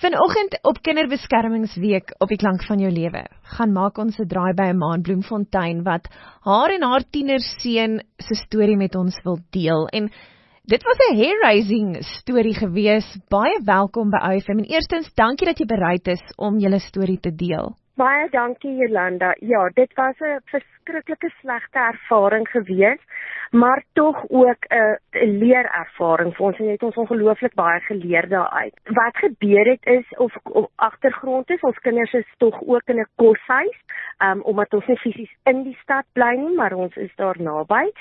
Vanoggend op Kinderbeskermingsweek op die Klank van jou lewe, gaan maak ons 'n draai by 'n ma in Bloemfontein wat haar en haar tienerseun se storie met ons wil deel. En dit was 'n hair-raising storie gewees. Baie welkom by OFM en eerstens dankie dat jy bereid is om julle storie te deel. Baie dankie Jolanda. Ja, dit was 'n verskriklike slegte ervaring gewees, maar tog ook 'n leerervaring vir ons en het ons ongelooflik baie geleer daaruit. Wat gebeur het is of agtergrond is, ons kinders is tog ook in 'n koshuis, omdat ons nie fisies in die stad bly nie, maar ons is daar naby.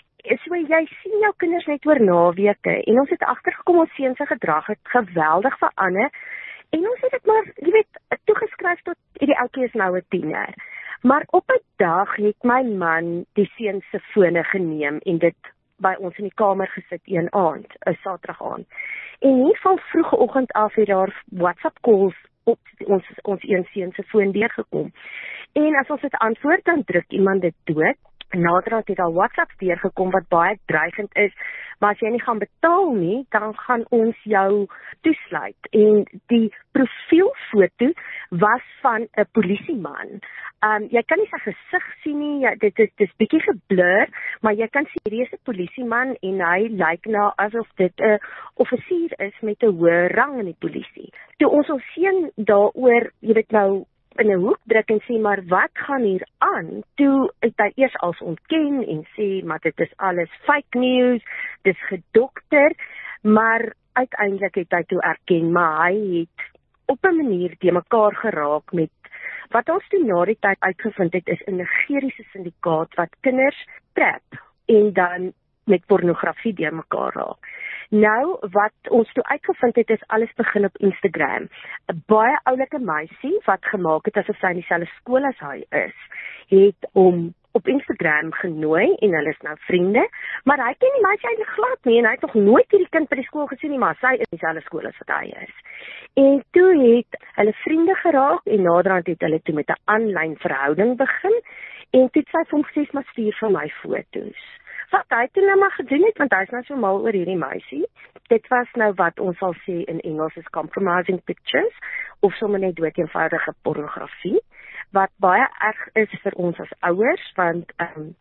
So jy sien jou kinders net oor naweke en ons het agtergekom ons seun se gedrag het geweldig verander. En ons het dit maar, jy weet, toegeskryf tot die ouetjie is nou 'n tiener. Maar op 'n dag het my man die seun se fone geneem en dit by ons in die kamer gesit een aand, 'n Saterdag aand. En hier van vroegoggend af het daar WhatsApp calls op ons een seun se foon deurgekom. En as ons dit antwoord, dan druk iemand dit dood. Naderhand het al WhatsApp deurgekom wat baie dreigend is, maar as jy nie gaan betaal nie, dan gaan ons jou toesluit. En die profielfoto was van 'n polisieman. Jy kan nie sy gesig sien nie, dit is bietjie geblur, maar jy kan sien hierdie is 'n polisieman en hy lyk na asof dit 'n offisier is met 'n hoë rang in die polisie. Toe ons seun daaroor, jy weet nou, in 'n hoek druk en sê, maar wat gaan hier aan? Toe het hy eers als ontken en sê, maar dit is alles fake news, dis gedokter, maar uiteindelik het hy toe erken, maar hy het op 'n manier die mekaar geraak met, wat ons toe na die tyd uitgevind het, is 'n Nigeriese syndikaat wat kinders trap en dan met pornografie deur mekaar raak. Nou, wat ons toe uitgevind het, is alles begin op Instagram. 'n Baie oulike meisie, wat gemaak het asof sy in dieselfde skool as hy is, het hom op Instagram genooi, en hulle is nou vriende, maar hy ken die meisie eintlik glad nie, en hy het nog nooit hierdie kind by die skool gesien nie, maar sy is in dieselfde skool as wat hy is. En toe het hulle vriende geraak, en naderhand het hulle toe met 'n aanlyn verhouding begin, en toe het sy vir hom gesê, maar stuur vir my foto's. Wat hy toe nou maar gedoen het, want hy is nou so mal oor hierdie meisie. Dit was nou wat ons sal sê in Engels is compromising pictures, of sommer net doodeenvoudige pornografie, wat baie erg is vir ons as ouers, want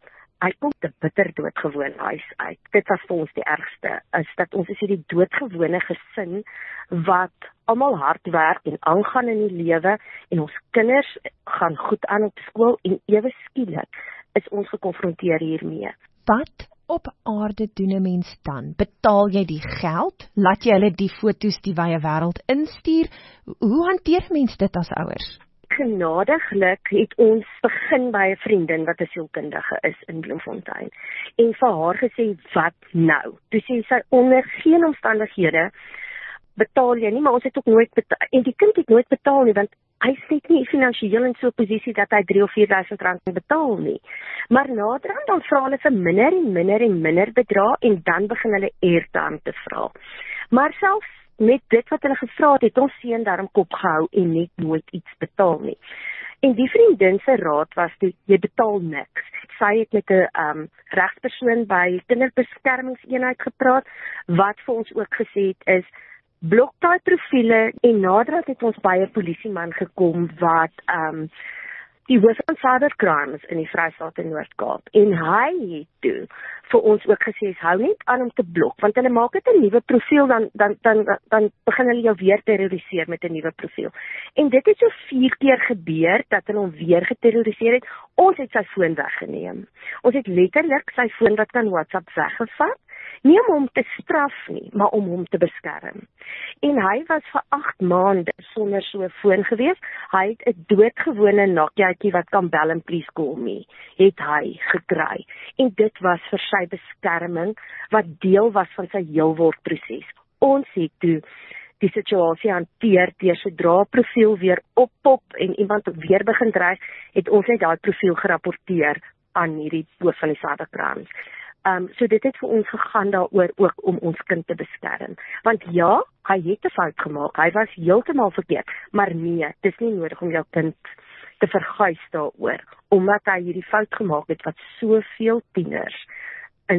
hy kom te bitter doodgewoon huis uit. Dit was vir ons die ergste, is dat ons is hierdie doodgewone gesin, wat almal hard werk en aangaan in die lewe, en ons kinders gaan goed aan op skool, en ewe skielik is ons gekonfronteer hiermee. Wat op aarde doen 'n mens dan? Betaal jy die geld? Laat jy hulle die foto's die wye wêreld instuur? Hoe hanteer mens dit as ouers? Genadiglik het ons begin by 'n vriendin wat 'n sielkundige is in Bloemfontein. En vir haar gesê, wat nou? Toe sê sy, onder geen omstandighede betaal jy nie, maar ons het ook nooit betaal, en die kind het nooit betaal nie, want hy is net nie finansiëel in so 'n posisie dat hy 3.000 of 4.000 rand kan betaal nie. Maar naderhand dan vra hulle vir minder en minder bedrag, en dan begin hulle airtime te vra. Maar selfs met dit wat hulle gevra het ons seun daarom kop gehou en net nooit iets betaal nie. En die vriendin se raad was toe, jy betaal niks. Sy het met 'n regspersoon by kinderbeskermingseenheid gepraat, wat vir ons ook gesê het is, blok daai profiele, en naderhand het ons by 'n polisieman gekom wat die hoof van cybercrimes in die Vrystaat in Noord-Kaap, en hy het toe vir ons ook gesê, hou net aan om te blok, want hulle maak dit 'n nuwe profiel, dan begin hulle jou weer terroriseer met 'n nuwe profiel. En dit het so 4 keer gebeur, dat hulle hom weer geterroriseer het. Ons het sy foon weggeneem. Ons het letterlik sy foon wat kan WhatsApp weggevat, nie om hom te straf nie, maar om hom te beskerm. En hy was vir 8 maande sonder so 'n foon gewees. Hy het 'n doodgewone Nokiaatjie wat kan bel en please call me, het hy gekry. En dit was vir sy beskerming, wat deel was van sy heelwordproses. Ons het toe die situasie hanteer deur sodra profiel weer oppop en iemand weer begin dreig, het ons net daai profiel gerapporteer aan hierdie hoof van die cybercrimes. So dit het vir ons gegaan daaroor ook om ons kind te beskerm. Want ja, hy het 'n fout gemaak, hy was heeltemal verkeerd, maar nee, dis nie nodig om jou kind te verguis daaroor, omdat hy hierdie fout gemaak het wat soveel tieners in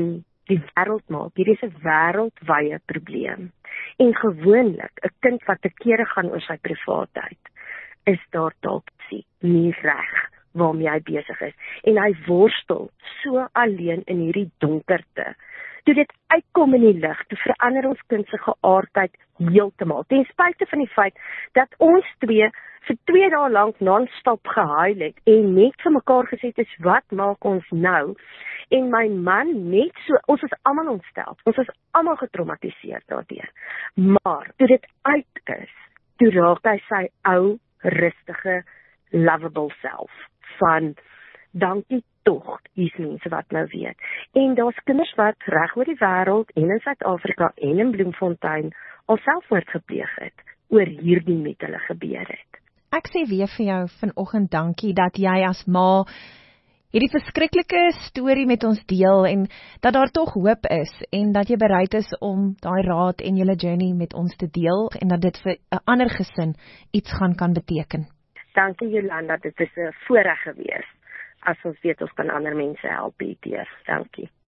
die wêreld maak. Hierdie is 'n wêreldwye probleem. En gewoonlik, 'n kind wat te kere gaan oor sy privaatheid, is daar dalk nie reg waarmee hy besig is. En hy worstel so alleen in hierdie donkerte. Toe dit uitkom in die lig, toe verander ons kind se geaardheid heeltemal. Ten spyte van die feit dat ons twee vir 2 dae lank non-stop gehuil het en net vir mekaar gesê het, is wat maak ons nou? En my man net so, ons is almal ontstel. Ons is almal getraumatiseer daardeur. Maar toe dit uit is, toe raak hy sy ou, rustige, lovable self van dankie tog, hier's mense wat nou weet. En daar's kinders wat reg oor die wêreld en in Suid-Afrika en in Bloemfontein al selfmoord gepleeg het oor hierdie met hulle gebeur het. Ek sê weer vir jou vanoggend dankie dat jy as ma hierdie verskriklike storie met ons deel en dat daar tog hoop is en dat jy bereid is om daai raad en julle journey met ons te deel en dat dit vir 'n ander gesin iets kan beteken. Dankie Jolanda, dit is 'n voorreg gewees as ons weet ons kan ander mense help hierdeur. Dankie.